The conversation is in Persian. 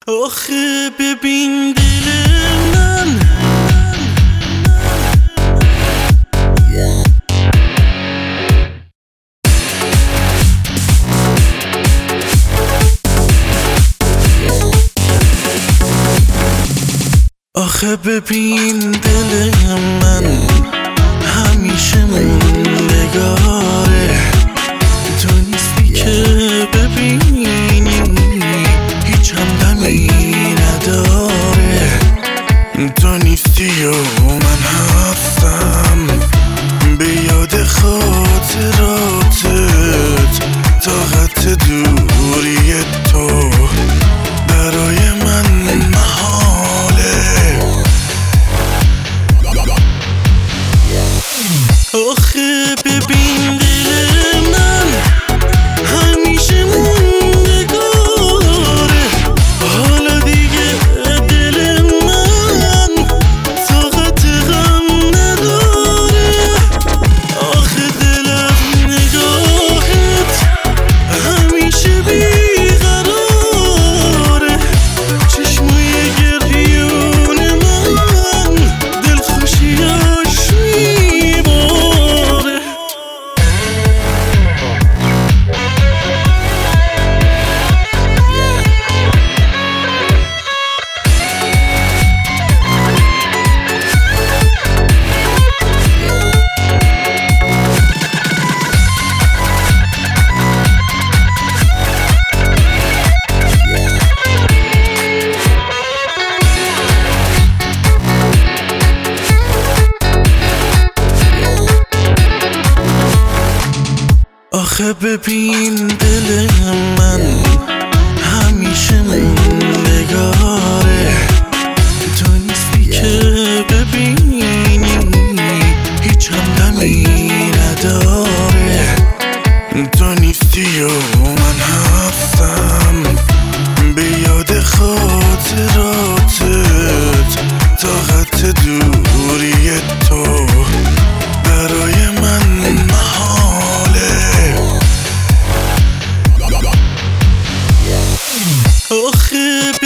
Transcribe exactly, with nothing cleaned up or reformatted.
آخه ببین دل من آخه ببین دل من همیشه موندگاره، تو نیستی که ببینی هیچ همدمی نداره، تو نیستی و من هستم به یاد خاطراتت، طاقت دوری تو برای من محاله. آخه ببین دل من همیشه موندگاره، حالا دیگه دل من طاقت غم نداره. آخه دل از نگاهت همیشه بیقراره، چشمای گریون من دلخوشیاش میباره. آخه ببین دل من همیشه موندگاره، تو نیستی که ببینی هیچ همدمی نداره، تو نیستی و من هستم به یاد خاطراتت، طاقت دوری تو برای من محاله. آخه